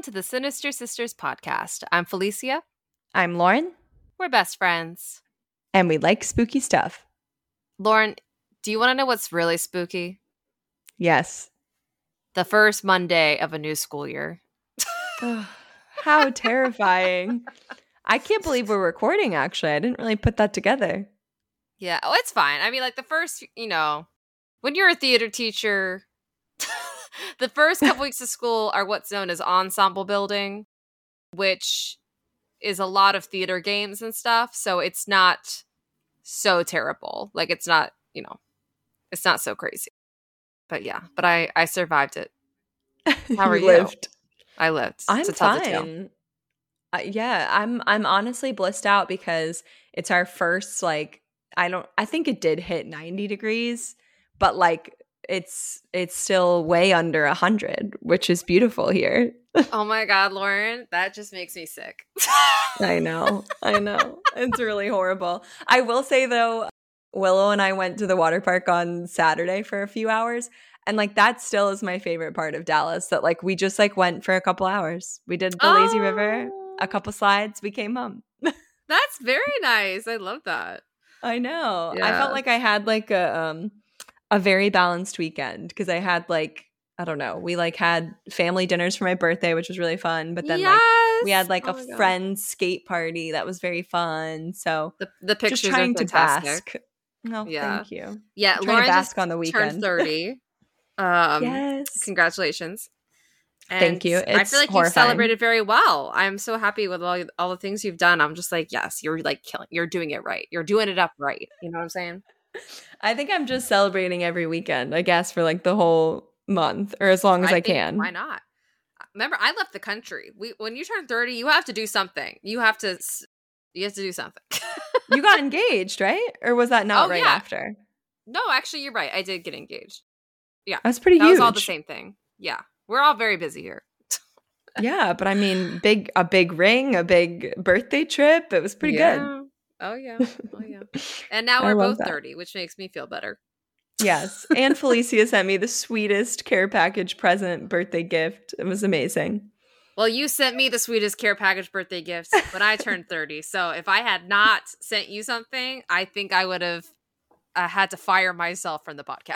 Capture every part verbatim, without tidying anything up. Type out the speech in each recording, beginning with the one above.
to the Sinister Sisters podcast. I'm Felicia. I'm Lauren. We're best friends. And we like spooky stuff. Lauren, do you want to know what's really spooky? Yes. The first Monday of a new school year. Ugh, how terrifying. I can't believe we're recording, actually. I didn't really put that together. Yeah. Oh, it's fine. I mean, like the first, you know, when you're a theater teacher, the first couple weeks of school are what's known as ensemble building, which is a lot of theater games and stuff. So it's not so terrible. Like it's not, you know, it's not so crazy. But yeah, but I, I survived it. How are you? Lived. I lived. I'm to tell fine. the tale. Uh, yeah, I'm I'm honestly blissed out because it's our first, like, I don't I think it did hit ninety degrees, but like it's it's still way under one hundred, which is beautiful here. Oh my God, Lauren, that just makes me sick. I know. I know. It's really horrible. I will say though, Willow and I went to the water park on Saturday for a few hours. And like that still is my favorite part of Dallas, that like we just like went for a couple hours. We did the oh. lazy river, a couple slides, we came home. That's very nice. I love that. I know. Yeah. I felt like I had like a um a very balanced weekend because I had like I don't know. We like had family dinners for my birthday, which was really fun. But then yes! like we had like oh a friend's skate party that was very fun. So the the pictures just trying are to fantastic. bask. No, yeah. thank you. Yeah, I'm Lauren trying to bask just on the weekend. turned thirty. Um, yes. Congratulations. And thank you. It's I feel like horrifying. You've celebrated very well. I'm so happy with all all the things you've done. I'm just like, yes, you're like killing. You're doing it right. You're doing it up right. You know what I'm saying? I think I'm just celebrating every weekend, I guess, for like the whole month or as long as I, I I think, can. Why not? Remember, I left the country. We when you turn thirty, you have to do something. You have to you have to do something. You got engaged, right? Or was that not oh, right yeah. after? No, actually, you're right. I did get engaged. Yeah, that's pretty that huge. Was all the same thing. Yeah, we're all very busy here. Yeah, but I mean, big a big ring, a big birthday trip. It was pretty yeah. good. Oh yeah, oh yeah. And now we're both that. thirty, which makes me feel better. Yes, and Felicia sent me the sweetest care package present birthday gift. It was amazing. Well, you sent me the sweetest care package birthday gift when I turned thirty. So if I had not sent you something, I think I would have uh, had to fire myself from the podcast.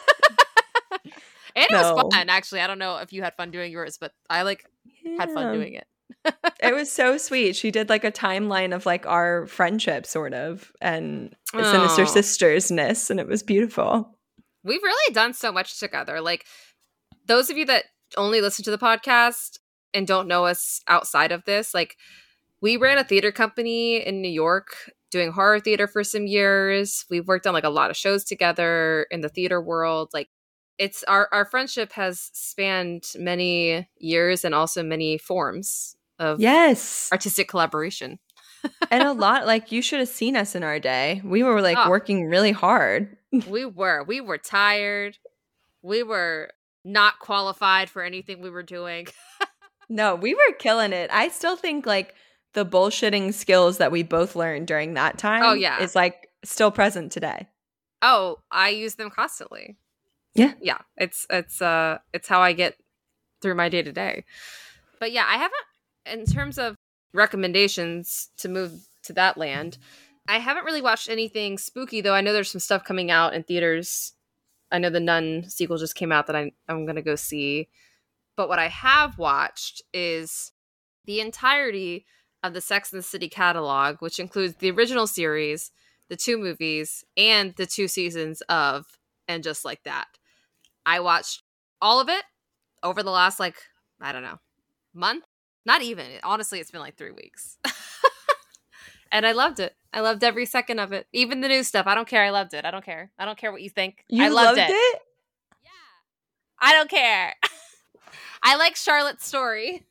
And it no. was fun, actually. I don't know if you had fun doing yours, but I like yeah. had fun doing it. It was so sweet. She did like a timeline of like our friendship, sort of, and oh. Sinister Sisters-ness, and it was beautiful. We've really done so much together. Like, those of you that only listen to the podcast and don't know us outside of this, like, we ran a theater company in New York doing horror theater for some years. We've worked on like a lot of shows together in the theater world. Like, it's our, our friendship has spanned many years and also many forms of yes artistic collaboration. And a lot, like, you should have seen us in our day. We were like oh, working really hard. We were. We were tired. We were not qualified for anything we were doing. No, we were killing it. I still think like the bullshitting skills that we both learned during that time oh, yeah. is like still present today. Oh, I use them constantly. Yeah. Yeah. It's it's uh it's how I get through my day to day. But yeah, I haven't, in terms of recommendations to move to that land, I haven't really watched anything spooky, though I know there's some stuff coming out in theaters. I know the Nun sequel just came out that I, I'm going to go see. But what I have watched is the entirety of the Sex and the City catalog, which includes the original series, the two movies, and the two seasons of And Just Like That. I watched all of it over the last, like, I don't know, month? Not even. Honestly, it's been like three weeks. And I loved it. I loved every second of it. Even the new stuff. I don't care. I loved it. I don't care. I don't care what you think. You I loved, loved it. it? Yeah. I don't care. I like Charlotte's story.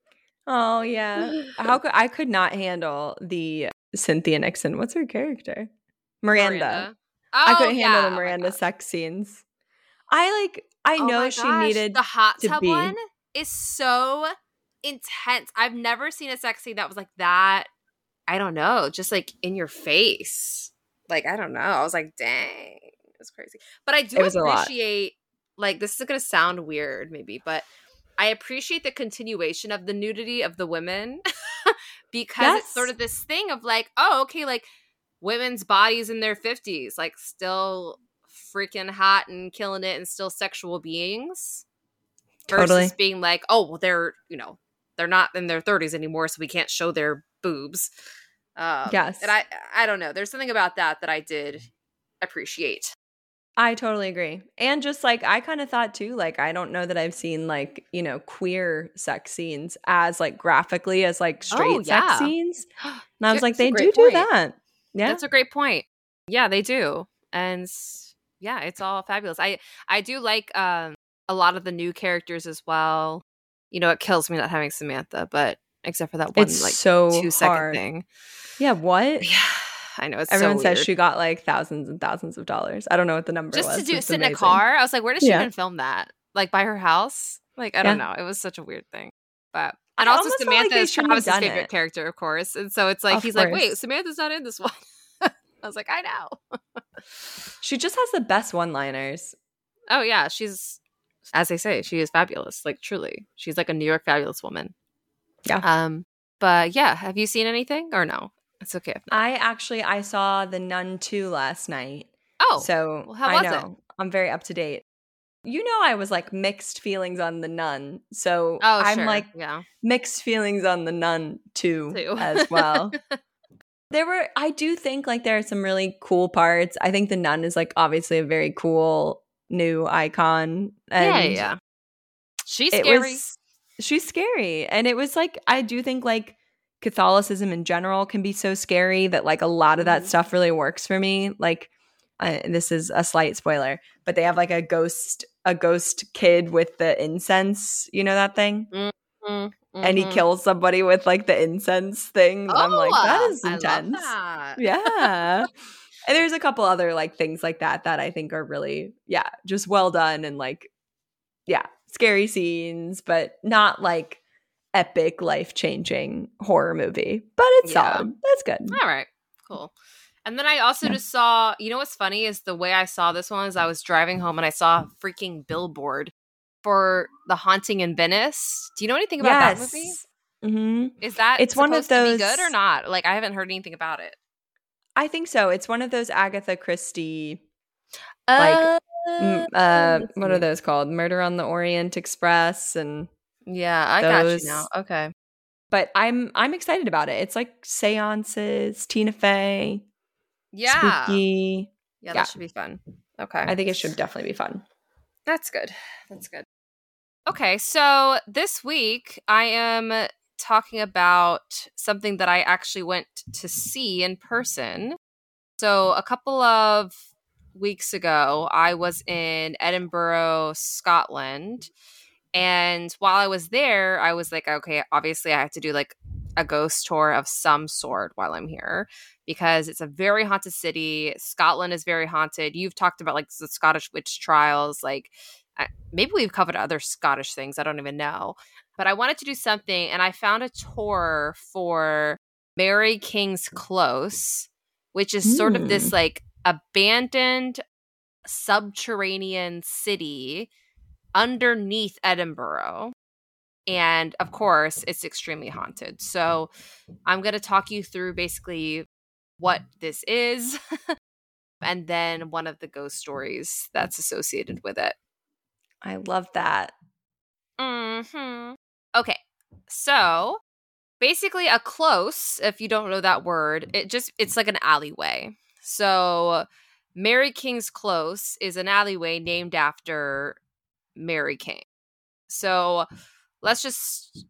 Oh, yeah. How could I could not handle the Cynthia Nixon. What's her character? Miranda. Miranda. Oh, I couldn't yeah. handle the Miranda oh sex scenes. I like, I oh know she gosh. needed the hot to tub be. one is so intense. I've never seen a sex scene that was like that. I don't know, just like in your face. Like, I don't know. I was like, dang, it was crazy. But I do appreciate, like, this is going to sound weird maybe, but I appreciate the continuation of the nudity of the women because Yes. it's sort of this thing of like, oh, okay, like women's bodies in their fifties, like still freaking hot and killing it and still sexual beings versus Totally. being like, oh, well, they're, you know, they're not in their thirties anymore, so we can't show their boobs. Um, Yes. And I, I don't know. There's something about that that I did appreciate. I totally agree. And just like, I kind of thought too, like, I don't know that I've seen like, you know, queer sex scenes as like graphically as like straight Oh, sex yeah. scenes. And I was like, That's a they great do do point. that. Yeah. That's a great point. Yeah, they do. And s- yeah, it's all fabulous. I, I do like um, a lot of the new characters as well. You know, it kills me not having Samantha, but except for that one It's like so two second hard. thing. Yeah. What? Yeah, I know. It's Everyone so says weird. she got like thousands and thousands of dollars. I don't know what the number Just was. to do It's sit in a amazing. car. I was like, where did she Yeah. even film that? Like by her house? Like, I don't Yeah. know. It was such a weird thing. But and I also almost felt like Samantha they is shouldn't have Travis's done favorite it. character, of course. And so it's like Of he's like, wait, course. Samantha's not in this one. I was like, I know. She just has the best one-liners. Oh yeah, she's, as they say, she is fabulous. Like truly, she's like a New York fabulous woman. Yeah. Um. But yeah, have you seen anything or no? It's okay. If not. I actually I saw The Nun two last night. Oh, So well, how I was know I'm very up to date. You know, I was like mixed feelings on The Nun. So oh, I'm sure. like yeah, mixed feelings on The Nun two too as well. There were, I do think like there are some really cool parts. I think The Nun is like obviously a very cool new icon. And yeah, yeah. She's it scary. was, she's scary. And it was like, I do think like Catholicism in general can be so scary that like a lot of that Mhm. stuff really works for me. Like, uh, this is a slight spoiler, but they have like a ghost, a ghost kid with the incense. You know that thing? Mm-hmm. And he kills somebody with like the incense thing. And I'm like, that Oh, is I love intense. that. Yeah. And there's a couple other like things like that that I think are really, yeah, just well done and like, yeah, scary scenes, but not like epic, life changing horror movie. But it's Yeah. solid. That's good. All right, cool. And then I also Yeah. just saw, you know what's funny is the way I saw this one is I was driving home and I saw a freaking billboard for The Haunting in Venice. Do you know anything about that movie? Yes. Mm-hmm. Is that It's one of supposed to be those- good or not? Like I haven't heard anything about it. I think so. It's one of those Agatha Christie, like, Uh, m- uh, what are those called? Murder on the Orient Express, and Yeah, I got those- you now. Okay. but I'm I'm excited about it. It's like seances, Tina Fey, Yeah. spooky. Yeah, Yeah. that should be fun. Okay. I think it should definitely be fun. That's good. That's good. Okay, so this week I am talking about something that I actually went to see in person. So a couple of weeks ago, I was in Edinburgh, Scotland. And while I was there, I was like, okay, obviously I have to do like a ghost tour of some sort while I'm here because it's a very haunted city. Scotland is very haunted. You've talked about like the Scottish witch trials. Like I- maybe we've covered other Scottish things. I don't even know. But I wanted to do something and I found a tour for Mary King's Close, which is sort of this Mm. like abandoned subterranean city underneath Edinburgh. And of course, it's extremely haunted. So I'm going to talk you through basically what this is and then one of the ghost stories that's associated with it. I love that. Mm-hmm. Okay. So basically a close, if you don't know that word, it just it's like an alleyway. So Mary King's Close is an alleyway named after Mary King. So let's just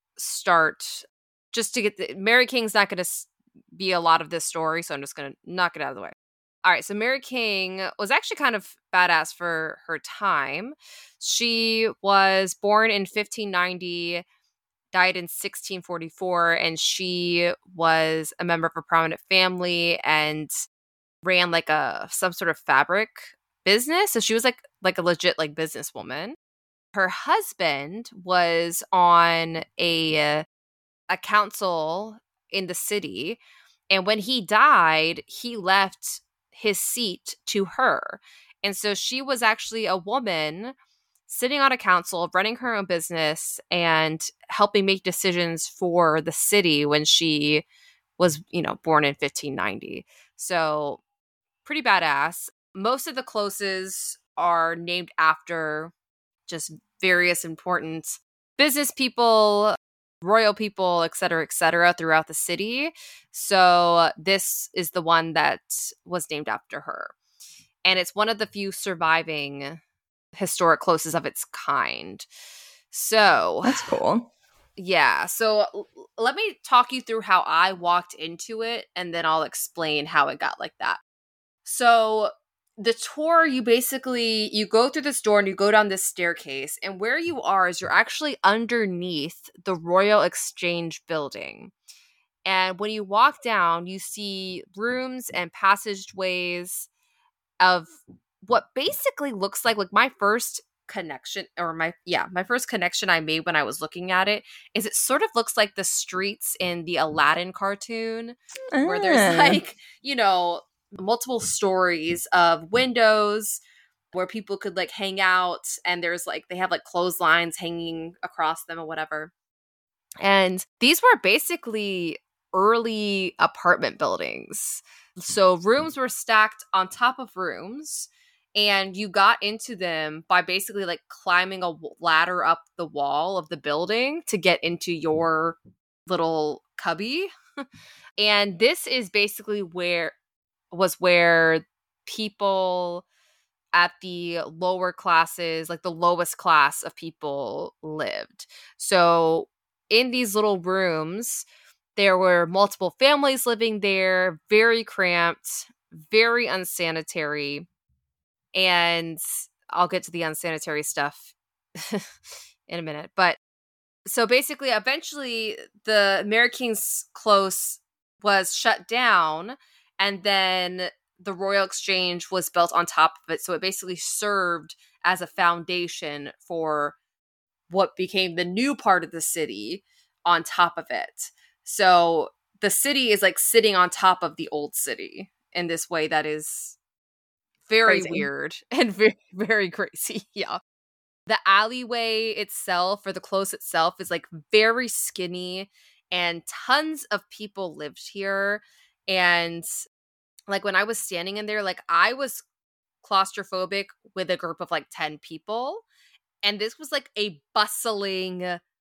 start just to get the Mary King's not going to be a lot of this story, so I'm just going to knock it out of the way. All right, so Mary King was actually kind of badass for her time. She was born in fifteen ninety, died in sixteen forty-four, and she was a member of a prominent family and ran like a some sort of fabric business. So she was like like a legit like businesswoman. Her husband was on a a council in the city, and when he died, he left his seat to her. And so she was actually a woman sitting on a council, running her own business, and helping make decisions for the city when she was, you know, born in fifteen ninety. So pretty badass. Most of the closes are named after just various important business people, royal people, et cetera, et cetera, throughout the city. So this is the one that was named after her. And it's one of the few surviving historic closes of its kind. So that's cool. Yeah. So l- let me talk you through how I walked into it, and then I'll explain how it got like that. So the tour, you basically, you go through this door and you go down this staircase, and where you are is you're actually underneath the Royal Exchange building. And when you walk down, you see rooms and passageways of what basically looks like, like my first connection or my, yeah, my first connection I made when I was looking at it is it sort of looks like the streets in the Aladdin cartoon Ah. where there's like, you know, multiple stories of windows where people could like hang out, and there's like, they have like clotheslines hanging across them or whatever. And these were basically early apartment buildings. So rooms were stacked on top of rooms, and you got into them by basically like climbing a w- ladder up the wall of the building to get into your little cubby. And this is basically where was where people at the lower classes, like the lowest class of people, lived. So in these little rooms, there were multiple families living there, very cramped, very unsanitary. And I'll get to the unsanitary stuff in a minute. But so basically, eventually, the Mary King's Close was shut down, and then the Royal Exchange was built on top of it. So it basically served as a foundation for what became the new part of the city on top of it. So the city is like sitting on top of the old city in this way that is very Crazy. weird and very, very crazy. Yeah. The alleyway itself, or the close itself, is like very skinny, and tons of people lived here. And like when I was standing in there, like I was claustrophobic with a group of like ten people. And this was like a bustling,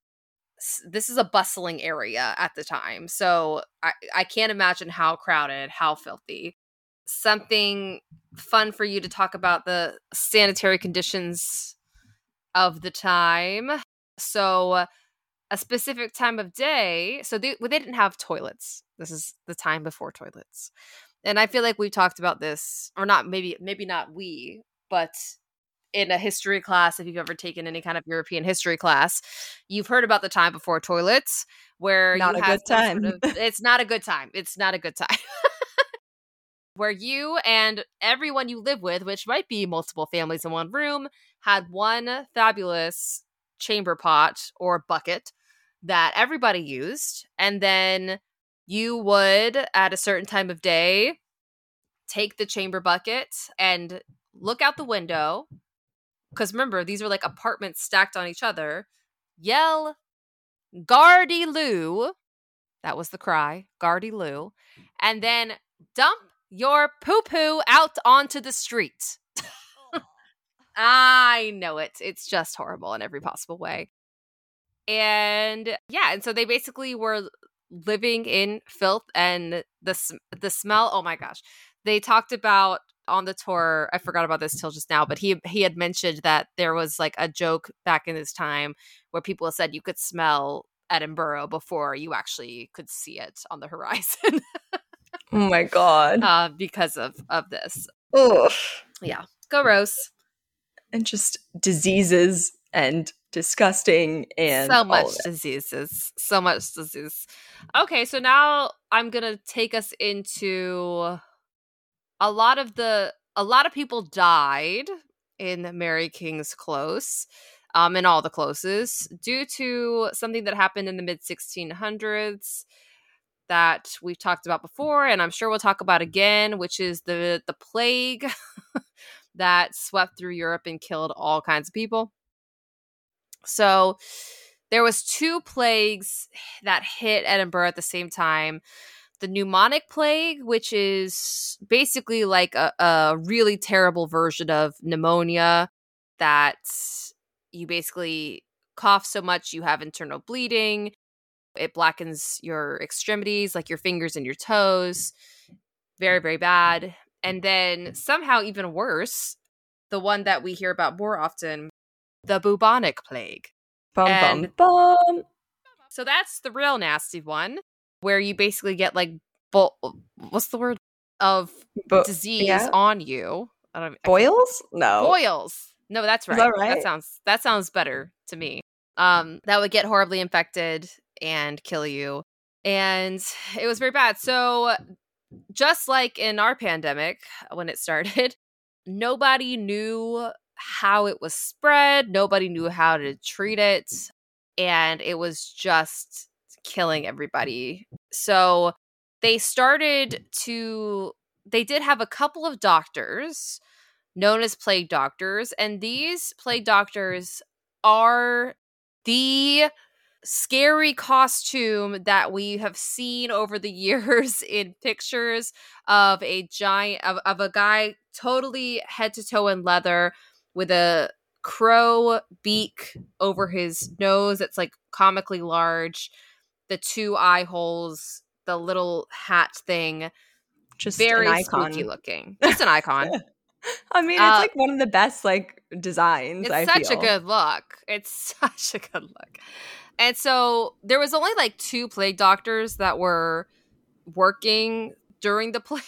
this is a bustling area at the time. So I, I can't imagine how crowded, how filthy. Something fun for you to talk about the sanitary conditions of the time. So a specific time of day, so they, well, they didn't have toilets. This is the time before toilets. And I feel like we talked about this, or not, maybe maybe not we, but in a history class, if you've ever taken any kind of European history class, you've heard about the time before toilets, where Not you a have good some time. sort of, it's not a good time. It's not a good time. Where you and everyone you live with, which might be multiple families in one room, had one fabulous chamber pot or bucket that everybody used. And then you would, at a certain time of day, take the chamber bucket and look out the window. Because remember, these are like apartments stacked on each other. Yell, Gardy Lou. That was the cry, Gardy Lou. And then dump your poo-poo out onto the street. I know it. It's just horrible in every possible way. And yeah, and so they basically were living in filth and the the smell. Oh my gosh. They talked about on the tour, I forgot about this till just now, but he he had mentioned that there was like a joke back in this time where people said you could smell Edinburgh before you actually could see it on the horizon. Oh my god. Uh, because of of this. Ugh. Yeah. Go Rose. And just diseases and disgusting and so all much of it. diseases. So much disease. Okay, so now I'm gonna take us into a lot of the a lot of people died in Mary King's Close, um, in all the closes, due to something that happened in the mid sixteen hundreds that we've talked about before, and I'm sure we'll talk about again, which is the the plague that swept through Europe and killed all kinds of people. So there was two plagues that hit Edinburgh at the same time. The pneumonic plague, which is basically like a, a really terrible version of pneumonia that you basically cough so much you have internal bleeding. It blackens your extremities, like your fingers and your toes. Very, very bad. And then somehow even worse, the one that we hear about more often, the bubonic plague. Bum, And bum, bum. so that's the real nasty one, where you basically get like, bo- what's the word? Of Bo- disease yeah. on you. I don't, I can't- Boils? No. Boils. No, that's right. Is that right? That sounds that sounds better to me. Um, that would get horribly infected and kill you. And it was very bad. So just like in our pandemic when it started, nobody knew how it was spread. Nobody knew how to treat it. And it was just killing everybody. So they started to, they did have a couple of doctors known as plague doctors. And these plague doctors are the scary costume that we have seen over the years in pictures of a giant of, of a guy totally head to toe in leather with a crow beak over his nose that's like comically large, the two eye holes, the little hat thing. Just very an icon. spooky looking. Just an icon. I mean, it's Uh, like one of the best like designs. It's I such feel. a good look. It's such a good look. And so there was only like two plague doctors that were working during the plague.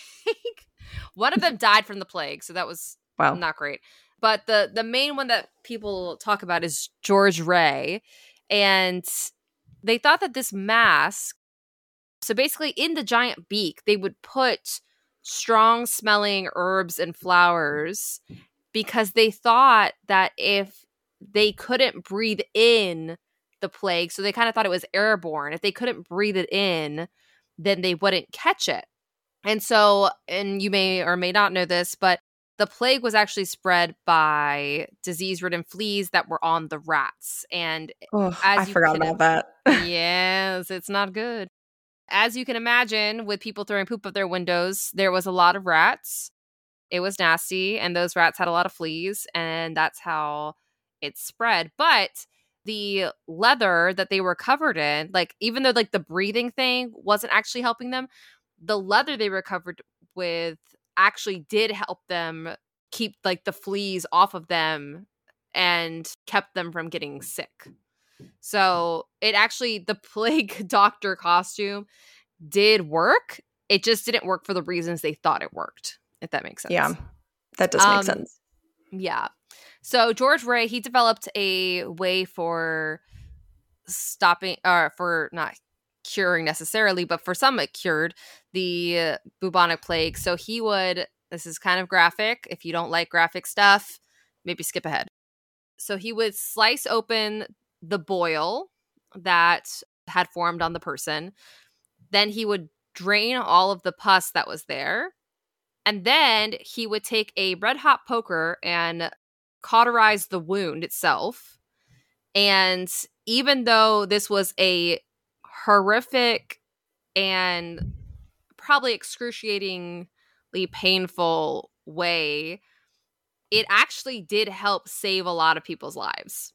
One of them died from the plague, so that was Wow. not great. But the the main one that people talk about is George Ray. And they thought that this mask, so basically in the giant beak, they would put strong smelling herbs and flowers because they thought that if they couldn't breathe in the plague, so they kind of thought it was airborne, if they couldn't breathe it in, then they wouldn't catch it. And so, and you may or may not know this, but the plague was actually spread by disease-ridden fleas that were on the rats. And Oh, as I you forgot can- about that. yes, it's not good. As you can imagine, with people throwing poop at their windows, there was a lot of rats. It was nasty, and those rats had a lot of fleas, and that's how it spread. But the leather that they were covered in, like even though like the breathing thing wasn't actually helping them, the leather they were covered with actually did help them keep like the fleas off of them and kept them from getting sick. So it actually, the plague doctor costume did work. It just didn't work for the reasons they thought it worked, if that makes sense. Yeah, that does make Um, sense. Yeah. So George Ray, he developed a way for stopping, or for not curing necessarily, but for some it cured the uh, bubonic plague. So he would, this is kind of graphic. If you don't like graphic stuff, maybe skip ahead. So he would slice open the boil that had formed on the person. Then he would drain all of the pus that was there. And then he would take a red hot poker and cauterize the wound itself. And even though this was a horrific and probably excruciatingly painful way, it actually did help save a lot of people's lives.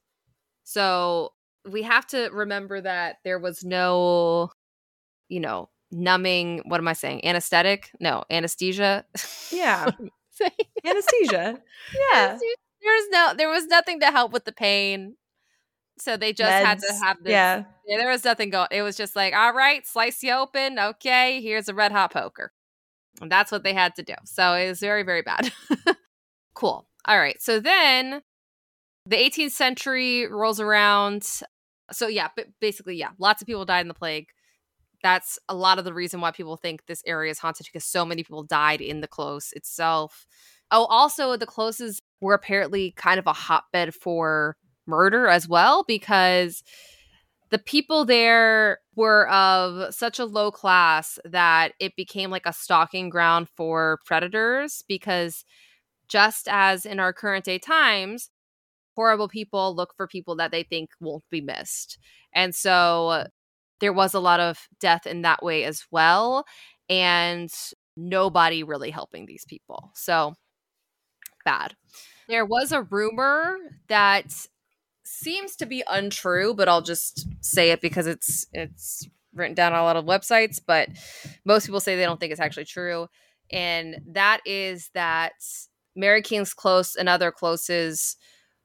So we have to remember that there was no, you know, numbing, what am I saying? Anesthetic? No, anesthesia. Yeah. Anesthesia. Yeah. There was no, there was nothing to help with the pain. So they just Meds. had to have this. Yeah. Yeah, there was nothing going. It was just like, all right, slice you open. Okay, here's a red hot poker. And that's what they had to do. So it was very, very bad. Cool. All right. So then the eighteenth century rolls around. So yeah, but basically, yeah, lots of people died in the plague. That's a lot of the reason why people think this area is haunted, because so many people died in the close itself. Oh, also the closes were apparently kind of a hotbed for murder as well, because the people there were of such a low class that it became like a stalking ground for predators, because just as in our current day times, horrible people look for people that they think won't be missed. And so there was a lot of death in that way as well. And nobody really helping these people. So bad. There was a rumor that seems to be untrue, but I'll just say it because it's it's written down on a lot of websites, but most people say they don't think it's actually true. And that is that Mary King's Close and other closes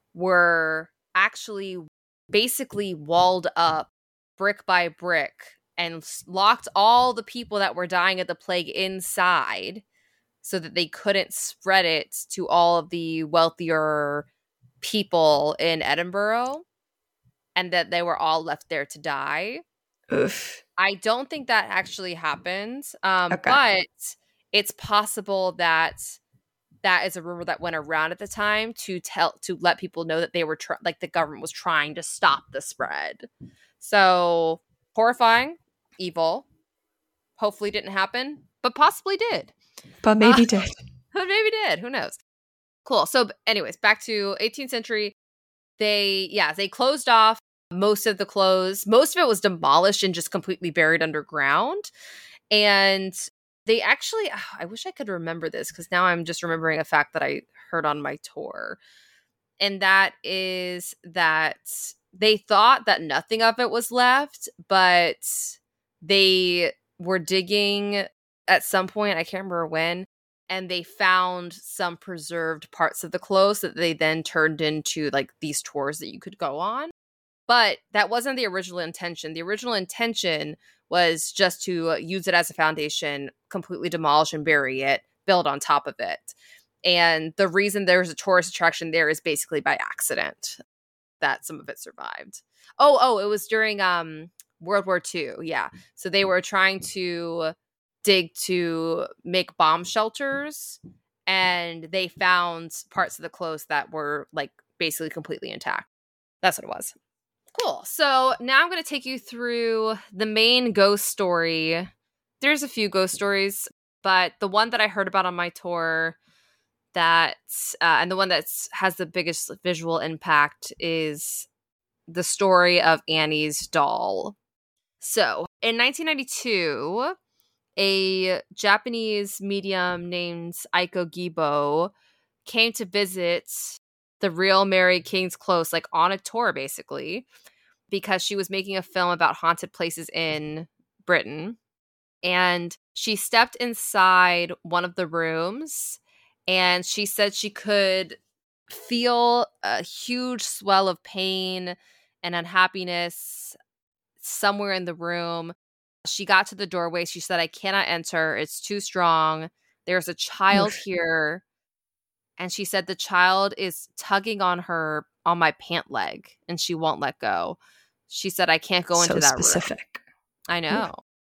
were actually basically walled up brick by brick and locked all the people that were dying of the plague inside so that they couldn't spread it to all of the wealthier people in Edinburgh, and that they were all left there to die. Oof. I don't think that actually happened, um, Okay. but it's possible that that is a rumor that went around at the time to tell to let people know that they were tr- like the government was trying to stop the spread. So horrifying, evil. Hopefully didn't happen, but possibly did. But maybe Uh, did. But maybe did. Who knows? Cool. So anyways, back to eighteenth century. They, yeah, they closed off most of the clothes. Most of it was demolished and just completely buried underground. And they actually, oh, I wish I could remember this because now I'm just remembering a fact that I heard on my tour. And that is that they thought that nothing of it was left, but they were digging at some point, I can't remember when, and they found some preserved parts of the clothes that they then turned into like these tours that you could go on. But that wasn't the original intention. The original intention was just to use it as a foundation, completely demolish and bury it, build on top of it. And the reason there's a tourist attraction there is basically by accident that some of it survived. Oh, oh, it was during um World War Two. Yeah. So they were trying to dig to make bomb shelters, and they found parts of the clothes that were like basically completely intact. That's what it was. Cool. So now I'm going to take you through the main ghost story. There's a few ghost stories, but the one that I heard about on my tour that uh, and the one that has the biggest visual impact is the story of Annie's doll. So in nineteen ninety-two, a Japanese medium named Aiko Gibo came to visit the real Mary King's Close, like on a tour basically, because she was making a film about haunted places in Britain. And she stepped inside one of the rooms, and she said she could feel a huge swell of pain and unhappiness somewhere in the room. She got to the doorway. She said, I cannot enter. It's too strong. There's a child here. And she said the child is tugging on her, on my pant leg, and she won't let go. She said, I can't go So into that specific. room. I know.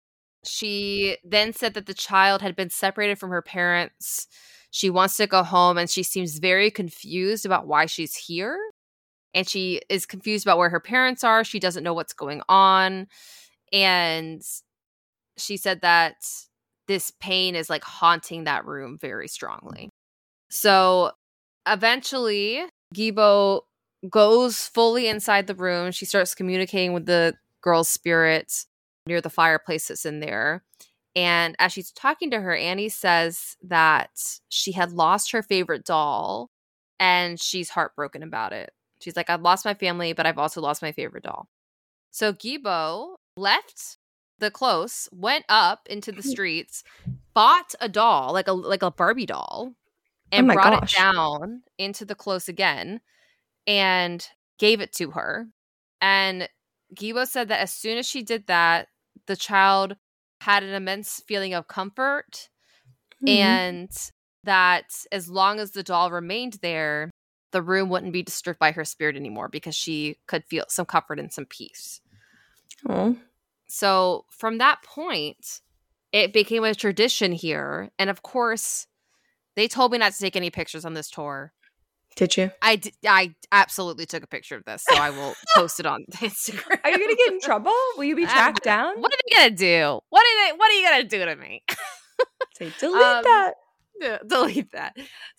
She then said that the child had been separated from her parents. She wants to go home, and she seems very confused about why she's here. And she is confused about where her parents are. She doesn't know what's going on. And she said that this pain is like haunting that room very strongly. So eventually, Gibo goes fully inside the room. She starts communicating with the girl's spirit near the fireplace that's in there. And as she's talking to her, Annie says that she had lost her favorite doll, and she's heartbroken about it. She's like, I've lost my family, but I've also lost my favorite doll. So Gibo left the close, went up into the streets, bought a doll, like a like a Barbie doll, and oh brought gosh. it down into the close again and gave it to her. And Gibo said that as soon as she did that, the child had an immense feeling of comfort, mm-hmm. and that as long as the doll remained there, the room wouldn't be disturbed by her spirit anymore because she could feel some comfort and some peace. Oh. So from that point, it became a tradition here. And of course, they told me not to take any pictures on this tour. Did you? I, d- I absolutely took a picture of this, so I will post it on Instagram. Are you going to get in trouble? Will you be tracked down? What are they going to do? What are they? What are you going to do to me? Say, delete um, that. Yeah, delete that.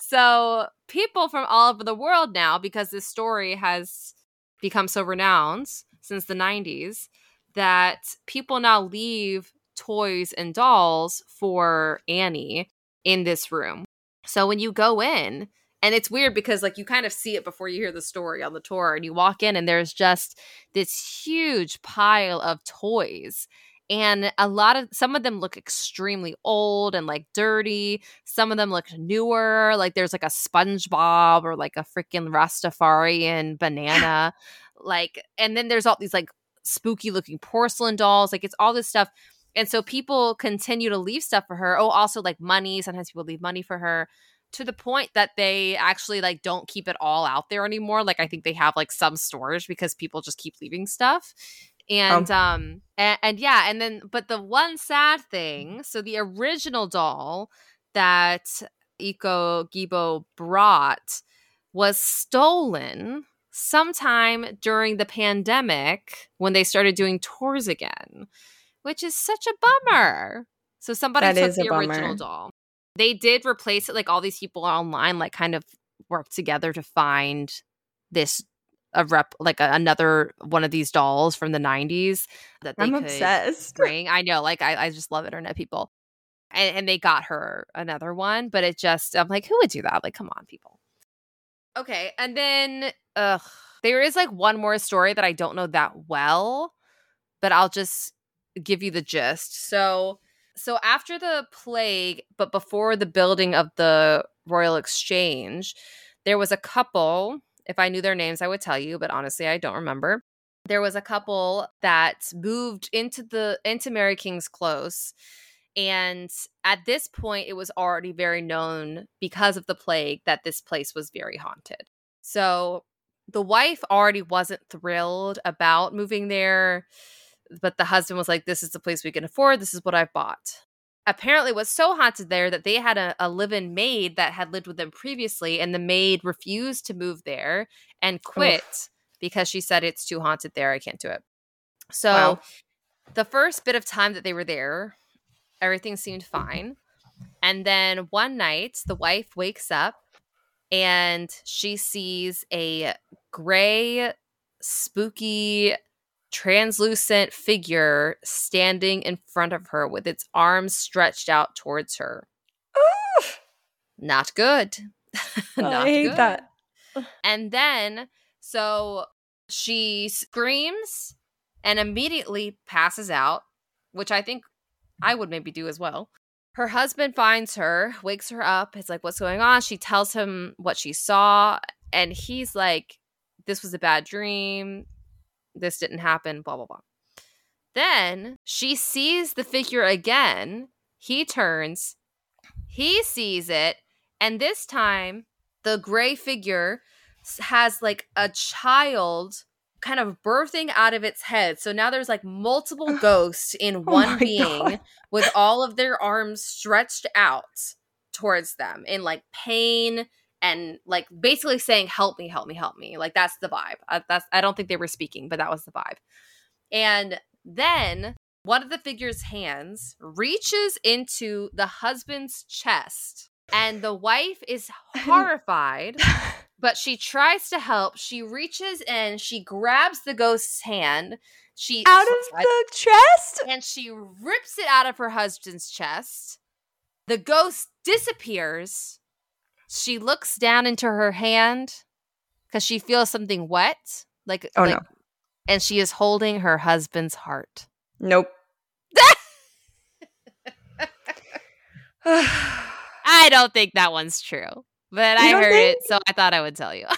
So people from all over the world now, because this story has become so renowned since the nineties, that people now leave toys and dolls for Annie in this room. So when you go in, and it's weird because like you kind of see it before you hear the story on the tour, and you walk in and there's just this huge pile of toys. And a lot of some of them look extremely old and like dirty. Some of them look newer. Like there's like a SpongeBob or like a freaking Rastafarian banana. Like, and then there's all these like spooky looking porcelain dolls. Like it's all this stuff. And so people continue to leave stuff for her. Oh, also like money. Sometimes people leave money for her, to the point that they actually like don't keep it all out there anymore. Like I think they have like some storage because people just keep leaving stuff. And oh. um and, and yeah, and then but the one sad thing, so the original doll that Iko Gibo brought was stolen sometime during the pandemic when they started doing tours again, which is such a bummer. So somebody that took is the a original doll. They did replace it. Like all these people online like kind of worked together to find this a rep like a, another one of these dolls from the nineties that they I'm could obsessed. bring. I know, like I, I just love internet people. And, and they got her another one, but it just I'm like, who would do that? Like, come on, people. Okay, and then ugh, there is like one more story that I don't know that well, but I'll just give you the gist. So So after the plague, but before the building of the Royal Exchange, there was a couple. If I knew their names, I would tell you, but honestly, I don't remember. There was a couple that moved into the into Mary King's Close. And at this point, it was already very known because of the plague that this place was very haunted. So the wife already wasn't thrilled about moving there. But the husband was like, this is the place we can afford. This is what I've bought. Apparently it was so haunted there that they had a, a live-in maid that had lived with them previously, and the maid refused to move there and quit Oof. because she said it's too haunted there. I can't do it. So wow. The first bit of time that they were there, everything seemed fine. And then one night, the wife wakes up and she sees a gray, spooky, translucent figure standing in front of her with its arms stretched out towards her. Oof. Not good. Not I hate good. that. And then, so she screams and immediately passes out, which I think I would maybe do as well. Her husband finds her, wakes her up. It's like, what's going on? She tells him what she saw, and he's like, this was a bad dream. This didn't happen, blah, blah, blah. Then she sees the figure again. He turns. He sees it. And this time, the gray figure has like a child kind of birthing out of its head. So now there's like multiple ghosts in Oh one my being God. with all of their arms stretched out towards them in like pain and like basically saying, help me, help me, help me. Like that's the vibe. I, that's, I don't think they were speaking, but that was the vibe. And then one of the figure's hands reaches into the husband's chest, and the wife is horrified. But she tries to help. She reaches in, she grabs the ghost's hand. She Out of the chest? And she rips it out of her husband's chest. The ghost disappears. She looks down into her hand because she feels something wet. Like, oh, like, no. And she is holding her husband's heart. Nope. I don't think that one's true. But You I don't heard think? it, so I thought I would tell you.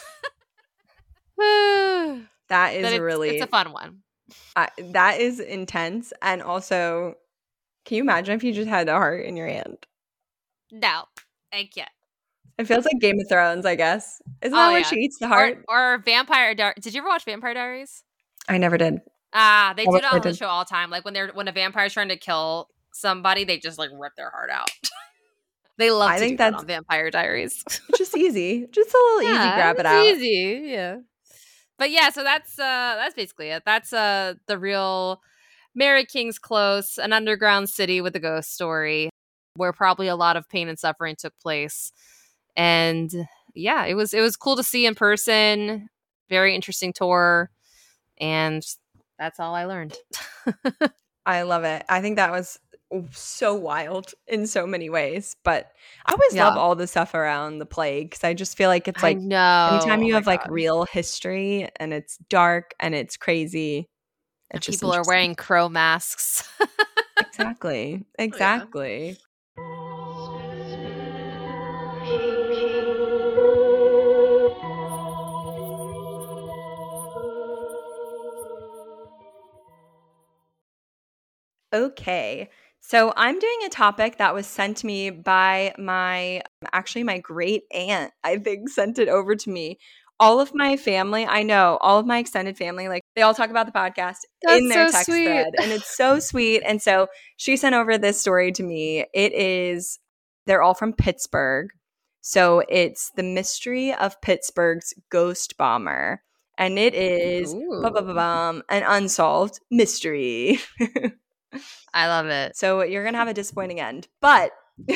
That is But it's, really it's a fun one. I, that is intense. And also, can you imagine if you just had a heart in your hand? No, I can't. It feels like Game of Thrones, I guess. Isn't Oh, that where yeah. she eats the heart? Or, or Vampire Diaries. Did you ever watch Vampire Diaries? I never did. Ah, they I do wish that I on the did. show all the time. Like when they're when a vampire's trying to kill somebody, they just like rip their heart out. They love I to think do that that's- on Vampire Diaries. It's just easy. Just a little easy grab it it's out. Easy, yeah. But yeah, so that's uh that's basically it. That's uh the real Mary King's Close, an underground city with a ghost story. where probably a lot of pain and suffering took place. And yeah, it was it was cool to see in person. Very interesting tour. And that's all I learned. I love it. I think that was so wild in so many ways. But I always Yeah. love all the stuff around the plague because I just feel like it's I like know. anytime you Oh my have like God. real history and it's dark and it's crazy. And It's just people are interesting. wearing crow masks. Exactly. Exactly. Okay. So I'm doing a topic that was sent to me by my actually my great aunt, I think, sent it over to me. All of my family, I know, all of my extended family, like they all talk about the podcast in That's their so text sweet. thread. And it's so sweet. And so she sent over this story to me. It is, they're all from Pittsburgh. So it's The Mystery of Pittsburgh's Ghost Bomber. And it is ba ba ba Ooh. bum, an unsolved mystery. I love it. So you're going to have a disappointing end. But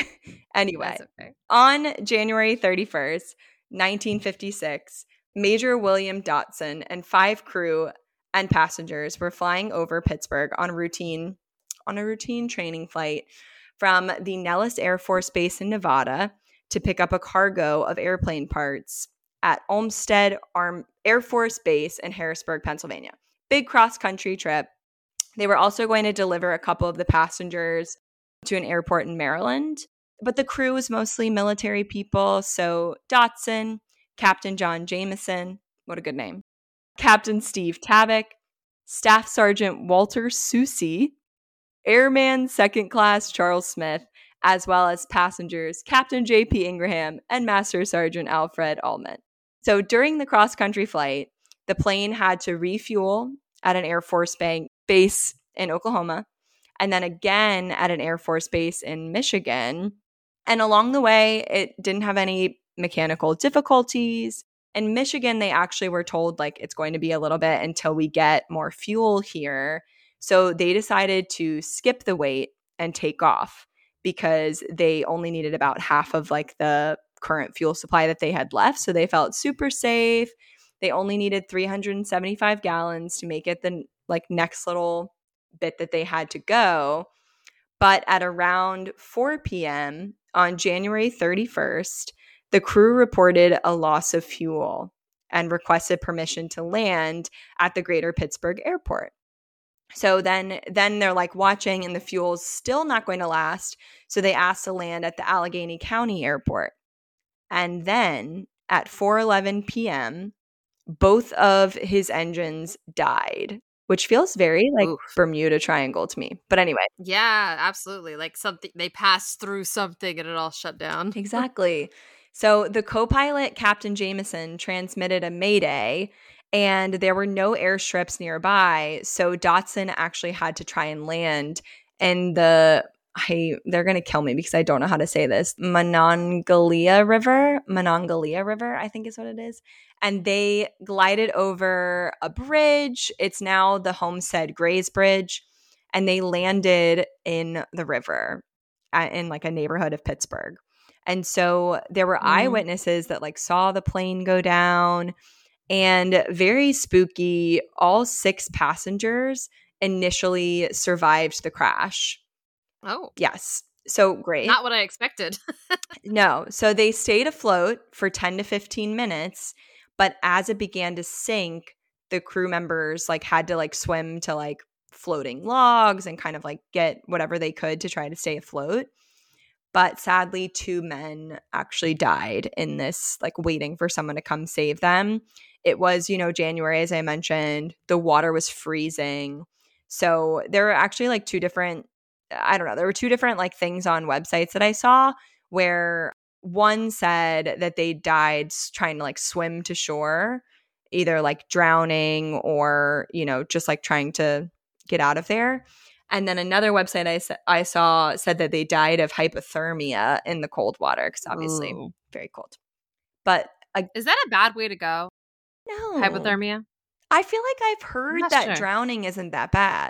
anyway, That's okay. on January thirty-first, nineteen fifty-six, Major William Dotson and five crew and passengers were flying over Pittsburgh on a routine on a routine training flight from the Nellis Air Force Base in Nevada to pick up a cargo of airplane parts at Olmsted Arm Air Force Base in Harrisburg, Pennsylvania. Big cross-country trip. They were also going to deliver a couple of the passengers to an airport in Maryland. But the crew was mostly military people. So Dotson, Captain John Jameson, what a good name, Captain Steve Tabak, Staff Sergeant Walter Susi, Airman Second Class Charles Smith, as well as passengers Captain J P Ingraham and Master Sergeant Alfred Allman. So during the cross-country flight, the plane had to refuel at an Air Force bank base in Oklahoma, and then again at an Air Force base in Michigan. And along the way, it didn't have any mechanical difficulties. In Michigan, they actually were told, like, it's going to be a little bit until we get more fuel here. So they decided to skip the wait and take off because they only needed about half of, like, the current fuel supply that they had left. So they felt super safe. They only needed three hundred seventy-five gallons to make it the like next little bit that they had to go. But at around four p.m. on January thirty-first, the crew reported a loss of fuel and requested permission to land at the Greater Pittsburgh Airport. So then, then they're like watching and the fuel's still not going to last. So they asked to land at the Allegheny County Airport. And then at four eleven p.m., both of his engines died, which feels very like Oof. Bermuda Triangle to me. But anyway. Yeah, absolutely. Like something they passed through something and it all shut down. Exactly. So the co-pilot, Captain Jameson, transmitted a mayday and there were no airstrips nearby. So Dotson actually had to try and land in the I, they're going to kill me because I don't know how to say this. Monongahela River, Monongahela River, I think is what it is. And they glided over a bridge. It's now the Homestead Grays Bridge. And they landed in the river at, in like a neighborhood of Pittsburgh. And so there were mm-hmm. eyewitnesses that like saw the plane go down. And very spooky, all six passengers initially survived the crash. Oh. Yes. So great. Not what I expected. No. So they stayed afloat for ten to fifteen minutes, but as it began to sink, the crew members like had to like swim to like floating logs and kind of like get whatever they could to try to stay afloat. But sadly, two men actually died in this, like waiting for someone to come save them. It was, you know, January, as I mentioned, the water was freezing. So there were actually like two different I don't know. There were two different like things on websites that I saw where one said that they died trying to like swim to shore, either like drowning or, you know, just like trying to get out of there. And then another website I, sa- I saw said that they died of hypothermia in the cold water because obviously Ooh. Very cold. But uh, is that a bad way to go? No. Hypothermia? I feel like I've heard that sure. drowning isn't that bad.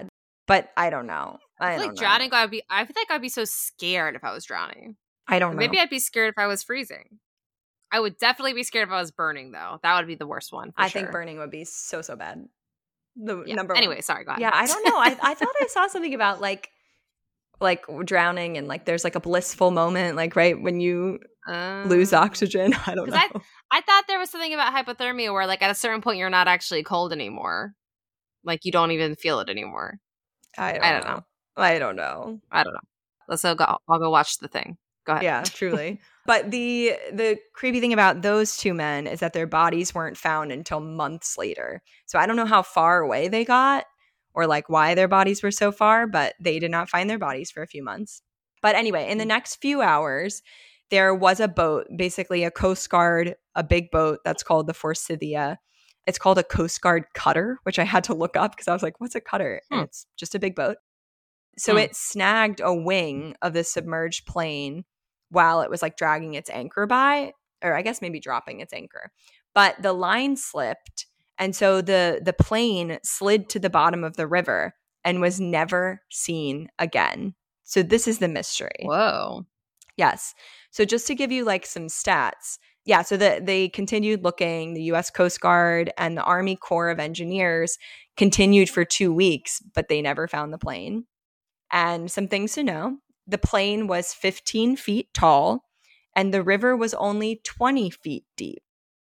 But I don't know. I, I feel don't like know. drowning, I'd be. I feel like I'd be so scared if I was drowning. I don't know. Maybe I'd be scared if I was freezing. I would definitely be scared if I was burning, though. That would be the worst one. I sure. think burning would be so so bad. The yeah. number anyway, one. sorry, go ahead. Yeah, I don't know. I I thought I saw something about like like drowning and like there's like a blissful moment, like right when you um, lose oxygen. I don't know. I, I thought there was something about hypothermia where like at a certain point you're not actually cold anymore. Like you don't even feel it anymore. I don't, I don't know. know. I don't know. I don't know. Let's go. I'll go watch the thing. Go ahead. Yeah, truly. But the the creepy thing about those two men is that their bodies weren't found until months later. So I don't know how far away they got or like why their bodies were so far, but they did not find their bodies for a few months. But anyway, in the next few hours, there was a boat, basically a Coast Guard, a big boat that's called the Forsythia. It's called a Coast Guard cutter, which I had to look up because I was like, what's a cutter? Hmm. And it's just a big boat. So hmm. it snagged a wing of the submerged plane while it was like dragging its anchor by, or I guess maybe dropping its anchor. But the line slipped. And so the, the plane slid to the bottom of the river and was never seen again. So this is the mystery. Whoa. Yes. So just to give you like some stats. Yeah. So the, they continued looking. The U S Coast Guard and the Army Corps of Engineers continued for two weeks, but they never found the plane. And some things to know. The plane was fifteen feet tall and the river was only twenty feet deep.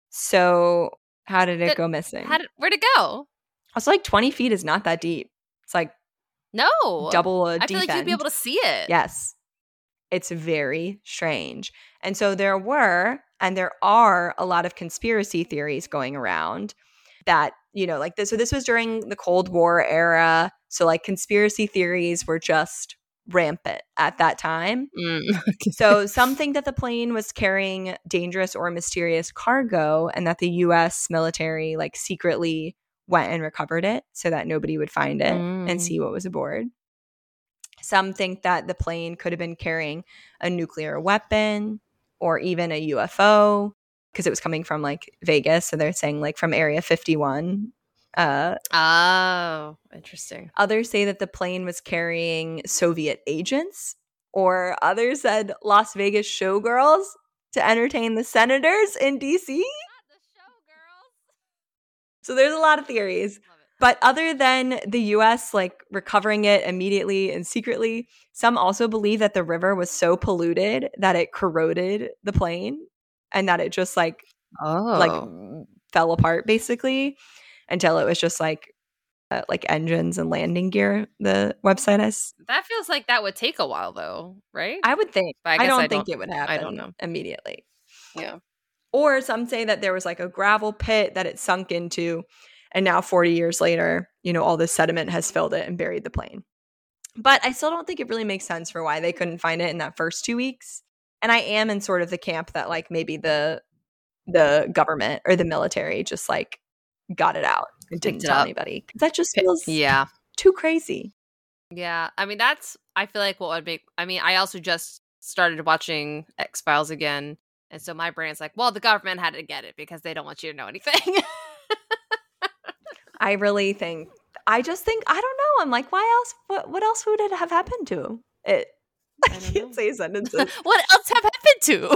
So how did it the, go missing? How did, where'd it go? Also, like twenty feet is not that deep. It's like no double a I deep feel like end. You'd be able to see it. Yes. It's very strange. And so there were, and there are a lot of conspiracy theories going around that, you know, like this. So this was during the Cold War era. So like conspiracy theories were just rampant at that time. Mm. So some think that the plane was carrying dangerous or mysterious cargo and that the U S military like secretly went and recovered it so that nobody would find it mm. and see what was aboard. Some think that the plane could have been carrying a nuclear weapon or even a U F O because it was coming from like Vegas. So they're saying like from Area fifty-one. Uh, oh, interesting. Others say that the plane was carrying Soviet agents, or others said Las Vegas showgirls to entertain the senators in D C. Not the showgirls. So there's a lot of theories. But other than the U S like recovering it immediately and secretly, some also believe that the river was so polluted that it corroded the plane and that it just like oh. like fell apart basically until it was just like uh, like engines and landing gear. The website has that feels like that would take a while though, right? I would think. But I, I, don't I think don't it would happen. I don't know immediately. Yeah. Or some say that there was like a gravel pit that it sunk into. And now forty years later, you know, all this sediment has filled it and buried the plane. But I still don't think it really makes sense for why they couldn't find it in that first two weeks. And I am in sort of the camp that like maybe the the government or the military just like got it out and didn't tell up. anybody. That just feels yeah too crazy. Yeah. I mean, that's, I feel like what would make, I mean, I also just started watching X-Files again. And so my brain's like, well, the government had to get it because they don't want you to know anything. I really think, I just think, I don't know. I'm like, why else? What what else would it have happened to it? I, I can't know. say sentences. What else have happened to?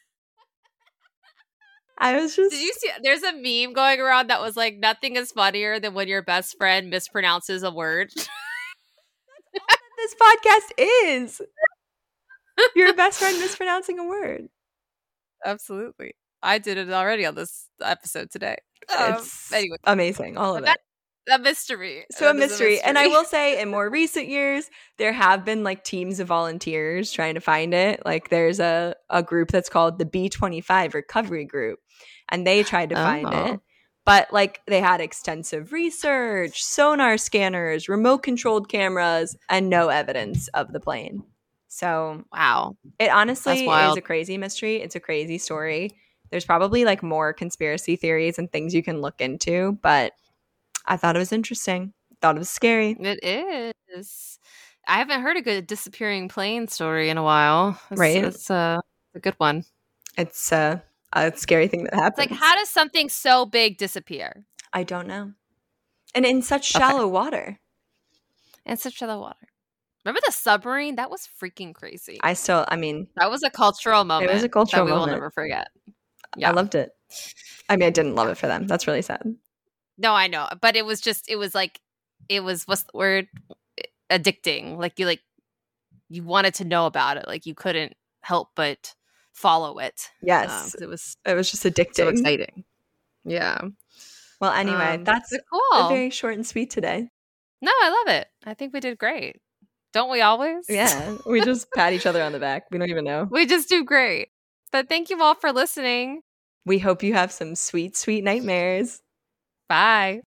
I was just. Did you see? There's a meme going around that was like, nothing is funnier than when your best friend mispronounces a word. That's all that this podcast is. Your best friend mispronouncing a word. Absolutely. I did it already on this episode today. Um, it's anyway, amazing. All of that, it. A mystery. So a mystery. a mystery. And I will say in more recent years, there have been like teams of volunteers trying to find it. Like there's a, a group that's called the B twenty-five Recovery Group. And they tried to find oh. it. But like they had extensive research, sonar scanners, remote controlled cameras, and no evidence of the plane. So wow. It honestly is a crazy mystery. It's a crazy story. There's probably like more conspiracy theories and things you can look into, but I thought it was interesting. Thought it was scary. It is. I haven't heard a good disappearing plane story in a while. It's, right? It's uh, a good one. It's uh, a scary thing that happens. It's like, how does something so big disappear? I don't know. And in such shallow okay. water. and switch to the water. Remember the submarine? That was freaking crazy. I still, I mean, that was a cultural moment. It was a cultural that we moment. will never forget. Yeah. I loved it. I mean, I didn't love it for them. That's really sad. No, I know, but it was just, it was like, it was, what's the word? Addicting. Like you, like you wanted to know about it. Like you couldn't help but follow it. Yes, um, it was. It was just addicting. So exciting. Yeah. Well, anyway, um, that's cool. very short and sweet today. No, I love it. I think we did great. Don't we always? Yeah, we just pat each other on the back. We don't even know. We just do great. But thank you all for listening. We hope you have some sweet, sweet nightmares. Bye.